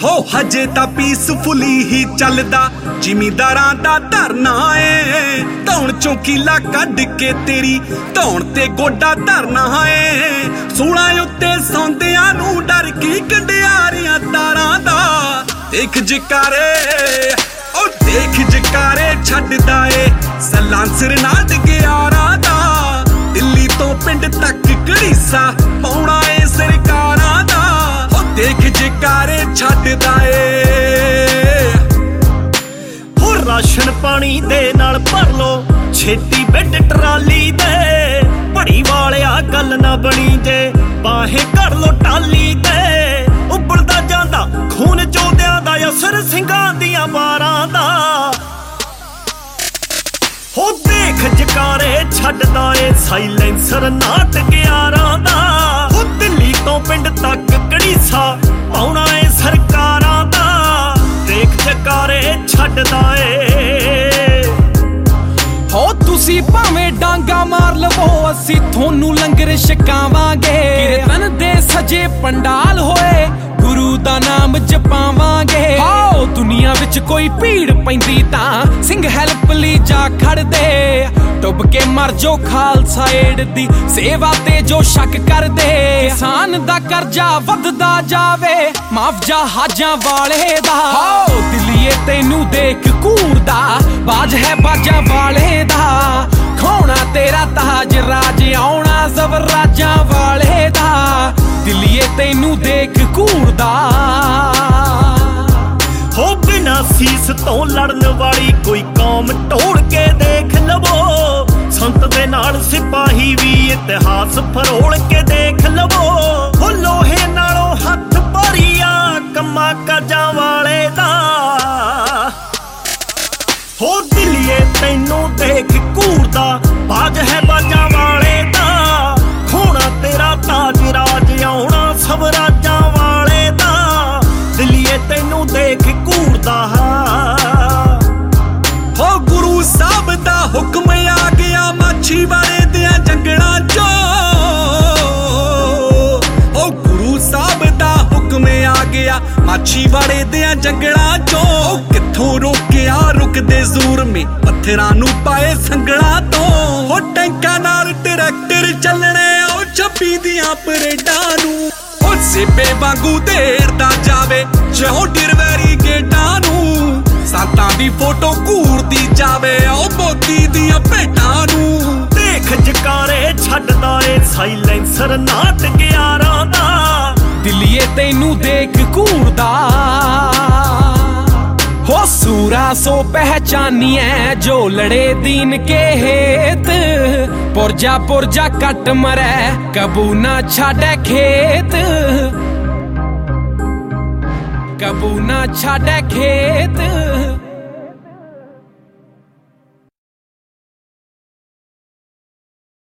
ਹੋ ਹਜੇ ਤਾਂ ਪੀਸਫੁਲੀ ਹੀ ਚੱਲਦਾ ਜ਼ਿਮੀਂਦਾਰਾਂ ਦਾ ਧਰਨਾ ਏ। ਧੌਣ ਚੋਂ ਕੀਲਾ ਕੱਢ ਕੇ ਤੇਰੀ ਧੌਣ ਤੇ ਗੋਡਾ ਧਰਨਾ ਏ। ਸੂਲਾਂ ਉੱਤੇ ਸੌਂਦਿਆਂ ਨੂੰ ਡਰ ਕੀ ਕੰਡਿਆਰੀਆਂ ਤਾਰਾਂ ਦਾ। ਦੇਖ ਜਕਾਰੇ ਉਹ ਦੇਖ ਜਕਾਰੇ ਛੱਡਦਾ ਏ ਸਲਾਂਸਰ ਨਾਲ ਗਿਆਰਾਂ ਦਾ। ਦਿੱਲੀ ਤੋਂ ਪਿੰਡ ਤੱਕ ਘੜੀਸਾ ਪਾਉਣਾ ਏ ਸਰਕਾਰਾਂ ਦਾ। ਉਹ ਦੇਖ ਜਕਾਰੇ ਛੱਡਦਾ ਏ। ਹੋ ਰਾਸ਼ਨ ਪਾਣੀ ਦੇ ਨਾਲ ਭਰ ਲੋ ਛੇਤੀ ਬੈੱਡ ਟਰਾਲੀ ਦੇ। ਬੜੀ ਵਾਲਿਆ ਗੱਲ ਨਾ ਬਣੀ ਜੇ ਬਾਹੇ ਘੜ ਲੋ ਟਾਲੀ ਤੇ। ਉੱਬਲਦਾ ਜਾਂਦਾ ਖੂਨ ਚੋਦਿਆਂ ਦਾ ਅਸਰ ਸਿੰਘਾਂ ਦੀਆਂ ਬਾਰਾਂ ਦਾ। ਹੋ ਦੇਖ ਜਕਾਰੇ ਛੱਡਦਾ ਏ ਸਾਈਲੈਂਸਰ ਨਾਟ ਗਿਆਰਾਂ ਦਾ। ਹੋ ਦਿੱਲੀ ਤੋਂ ਪਿੰਡ ਤੱਕ ਘੜੀਸਾ ਪਾਉਣਾ ਏ ਸਰਕਾਰਾਂ ਦਾ। ਦੇਖ ਜਕਾਰੇ ਛੱਡਦਾ ਏ। ਹੋ ਤੁਸੀਂ ਭਾਵੇਂ ਡਾਂਗਾ ਮਾਰ ਲਵੋ ਅਸੀਂ ਤੁਹਾਨੂੰ ਲੰਗਰ ਛਕਾਵਾਂਗੇ। ਕੀਰਤਨ ਦੇ ਸਜੇ ਪੰਡਾਲ ਹੋਏ ਗੁਰੂ ਦਾ ਨਾਮ ਜਪਾਵਾਂਗੇ। ਹੋ ਦੁਨੀਆ ਵਿੱਚ ਕੋਈ ਭੀੜ ਪੈਂਦੀ ਤਾਂ ਸਿੰਘ ਹੈਲਪ ਲਈ ਜਾ ਖੜਦੇ। ਡੁੱਬ ਕੇ ਮਰ ਜੋ ਖਾਲਸਾ ਏਡ ਦੀ ਸੇਵਾ ਤੇ ਜੋ ਸ਼ੱਕ ਕਰਦੇ। ਕਿਸਾਨ ਦਾ ਕਰਜ਼ਾ ਵੱਧਦਾ ਜਾਵੇ ਮੁਆਵਜ਼ਾ ਹਾਜਾਂ ਵਾਲੇ ਦਾ। ਹੋ ਦਿੱਲੀਏ ਤੈਨੂੰ ਦੇਖ ਘੂਰਦਾ ਬਾਜ ਹੈ ਬਾਜਾਂ ਵਾਲੇ ਦਾ। ਖੋਣਾ ਤੇਰਾ ਤਾਜ ਰਾਜ ਆਉਣਾ ਜ਼ਵਰਾਜਾਂ ਵਾਲੇ ਦਾ। ਦਿੱਲੀਏ ਤੈਨੂੰ ਦੇਖ ਘੂਰਦਾ। ਹੋ ਬਿਨਾਂ ਸੀਸ ਤੋਂ ਲੜਨ ਵਾਲੀ ਕੋਈ ਕੌਮ ਢੋਲ ਕੇ ਦੇਖ ਲਵੋ। ਸੰਤ ਦੇ ਨਾਲ ਸਿਪਾਹੀ ਵੀ ਇਤਿਹਾਸ ਫਰੋਲ ਕੇ ਦੇਖ ਲਵੋ। ਹੋ ਲੋਹੇ ਨਾਲੋਂ ਹੱਥ ਭਾਰੀਆ ਕੰਮਾਂ ਕਾਜਾਂ ਵਾਲੇ ਦਾ। ਹੋ ਦਿੱਲੀਏ ਤੈਨੂੰ ਦੇਖ ਘੂਰਦਾ ਬਾਜ ਹੈ ਬਾਜਾਂ ਵਾਲੇ ਦਾ। ਖੋਣਾ ਤੇਰਾ ਤਾਜ ਰਾਜ ਆਉਣਾ ਸਭ ਰਾਜਾਂ ਵਾਲੇ ਦਾ। ਦਿੱਲੀਏ ਤੈਨੂੰ ਦੇਖ ਘੂਰਦਾ। ਹੋ ਗੁਰੂ ਸਾਹਿਬ ਦਾ ਹੁਕਮ ਆ ਗਿਆ ਮਾਛੀਵਾੜੇ ਦਿਆਂ ਜੰਗਲਾਂ ਚੋਂ। ਹੋ ਗੁਰੂ ਸਾਹਿਬ ਦਾ ਹੁਕਮ ਆ ਗਿਆ ਮਾਛੀਵਾੜੇ ਦਿਆਂ ਜੰਗਲਾਂ ਚੋਂ। ਕਿੱਥੋਂ ਰੋਕਿਆ ਰੁਕਦੇ ਜ਼ੂਰਮੇ ਪੱਥਰਾਂ ਨੂੰ ਪਾਏ ਸੰਗਲਾਂ ਤੋਂ। ਹੋ ਟੈਂਕਾਂ ਨਾਲ ਟਰੈਕਟਰ ਚੱਲਣੇ ਉਹ 26 ਦੀਆਂ ਪਰੇਡਾਂ ਨੂੰ। ਉਹ ਸੇਬੇ ਵਾਂਗੂ ਢੇਰਦਾ ਜਾਵੇ ਚੌਂਡਰ ਵੈਰੀਗੇਟਾਂ ਨੂੰ। ਸੰਤਾਂ ਦੀ ਫੋਟੋ ਘੂਰਦੀ ਜਾਵੇ ਉਹ ਮੋਦੀ ਦੀਆਂ ਭੇਟਾਂ ਨੂੰ। ਦੇਖ ਜਕਾਰੇ ਛੱਡਦਾ ਏ ਸਾਈਲੈਂਸਰ ਨਾਟ ਗਿਆਰਾਂ ਦਾ। ਦਿੱਲੀਏ ਤੈਨੂੰ ਦੇਖ ਘੂਰਦਾ। हो सूरा सो पहचानिए जो लड़े दीन के हेत। पुरजा पुरजा कट मरे कबू ना छाड़े खेत। कबू ना छाड़े खेत।